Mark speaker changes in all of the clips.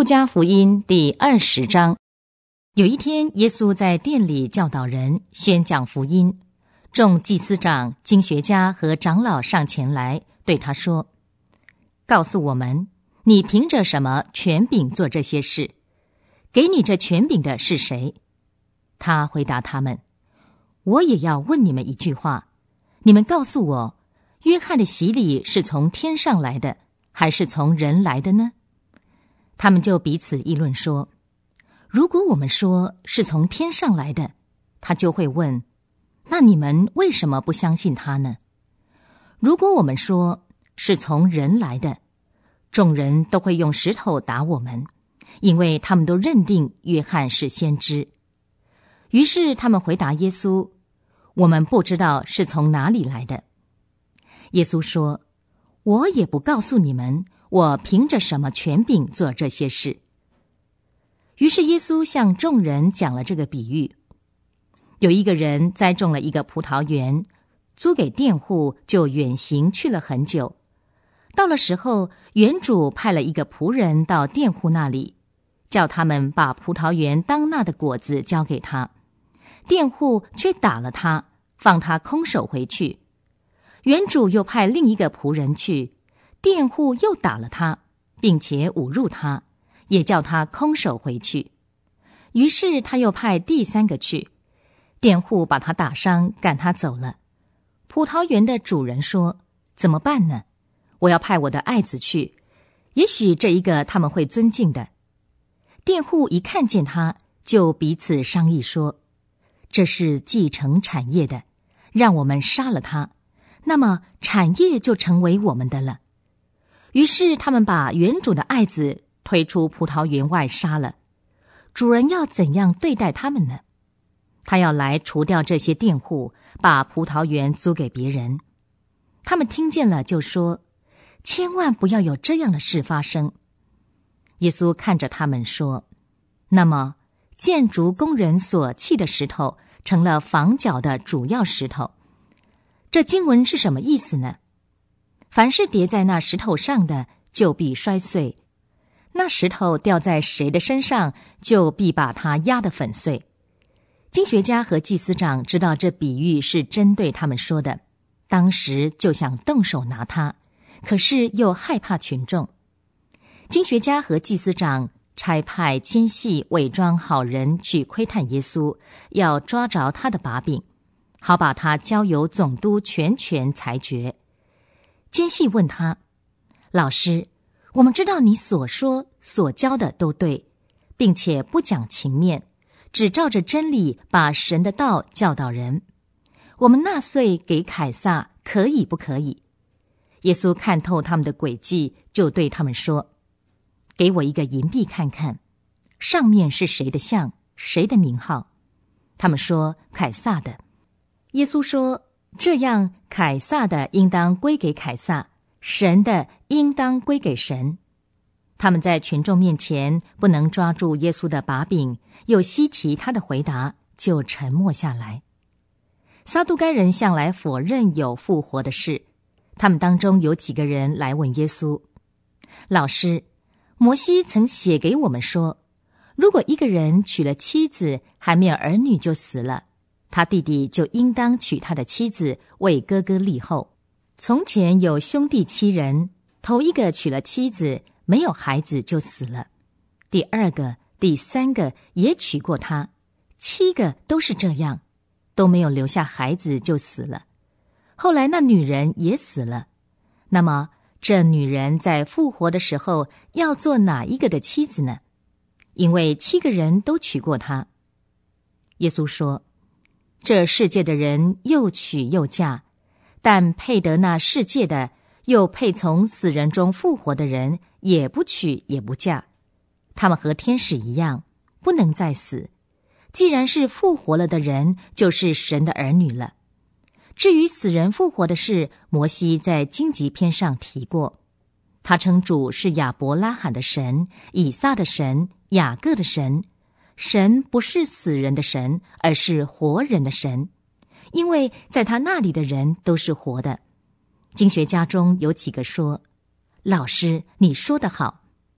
Speaker 1: 路加福音第20章。有一天，耶稣在殿里教导人，宣讲福音。众祭司长、经学家和长老上前来，对他说：告诉我们，你凭着什么权柄做这些事？给你这权柄的是谁？他回答他们：我也要问你们一句话，你们告诉我，约翰的洗礼是从天上来的，还是从人来的呢？他们就彼此议论说：如果我们说是从天上来的，他就会问：那你们为什么不相信他呢？如果我们说是从人来的，众人都会用石头打我们，因为他们都认定约翰是先知。于是他们回答耶稣：我们不知道是从哪里来的。耶稣说：我也不告诉你们，我凭着什么权柄做这些事。于是耶稣向众人讲了这个比喻：有一个人栽种了一个葡萄园，租给佃户，就远行去了很久。到了时候，园主派了一个仆人到佃户那里，叫他们把葡萄园当纳的果子交给他。佃户却打了他，放他空手回去。园主又派另一个仆人去，佃户又打了他，并且侮辱他，也叫他空手回去。于是他又派第三个去，佃户把他打伤，赶他走了。葡萄园的主人说：怎么办呢？我要派我的爱子去，也许这一个他们会尊敬的。佃户一看见他，就彼此商议说：这是继承产业的，让我们杀了他，那么产业就成为我们的了。于是他们把园主的爱子推出葡萄园外杀了。主人要怎样对待他们呢？他要来除掉这些佃户，把葡萄园租给别人。他们听见了就说：千万不要有这样的事发生。耶稣看着他们说：那么建筑工人所弃的石头成了房角的主要石头。这经文是什么意思呢？凡是跌在那石头上的，就必摔碎；那石头掉在谁的身上，就必把它压得粉碎。经学家和祭司长知道这比喻是针对他们说的，当时就想动手拿他，可是又害怕群众。经学家和祭司长差派奸细伪装好人去窥探耶稣，要抓着他的把柄，好把他交由总督全权裁决。奸细问他：老师，我们知道你所说所教的都对，并且不讲情面，只照着真理把神的道教导人。我们纳税给凯撒可以不可以？耶稣看透他们的诡计，就对他们说：给我一个银币看看，上面是谁的像，谁的名号？他们说：凯撒的。耶稣说：这样，凯撒的应当归给凯撒，神的应当归给神。他们在群众面前不能抓住耶稣的把柄，又稀奇他的回答，就沉默下来。撒都该人向来否认有复活的事，他们当中有几个人来问耶稣：老师，摩西曾写给我们说，如果一个人娶了妻子，还没有儿女就死了，他弟弟就应当娶他的妻子，为哥哥立后。从前有兄弟7人，头一个娶了妻子，没有孩子就死了，第二个、第三个也娶过她，7个都是这样，都没有留下孩子就死了。后来那女人也死了，那么这女人在复活的时候要做哪一个的妻子呢？因为7个人都娶过她。耶稣说：这世界的人又娶又嫁，但配得那世界的，又配从死人中复活的人，也不娶也不嫁。他们和天使一样，不能再死。既然是复活了的人，就是神的儿女了。至于死人复活的事，摩西在荆棘篇上提过，他称主是亚伯拉罕的神，以撒的神，雅各的神。神不是死人的神，而是活人的神，因为在他那里的人都是活的。经学家中有几个说：老师，你说得好。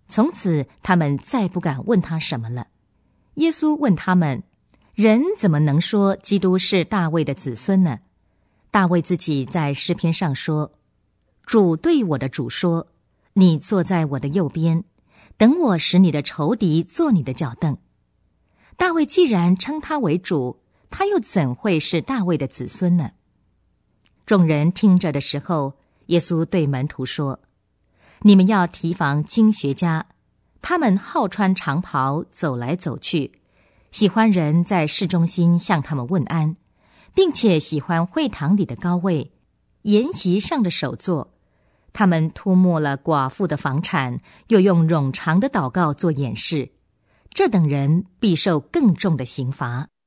Speaker 1: 从此他们再不敢问他什么了。耶稣问他们，人怎么能说基督是大卫的子孙呢？大卫自己在诗篇上说，主对我的主说，你坐在我的右边，等我使你的仇敌坐你的脚凳。大卫既然称他为主，他又怎会是大卫的子孙呢？众人听着的时候，耶稣对门徒说，你们要提防经学家，他们好穿长袍走来走去，喜欢人在市中心向他们问安，并且喜欢会堂里的高位，筵席上的首座。他们吞没了寡妇的房产，又用冗长的祷告做掩饰，这等人必受更重的刑罚。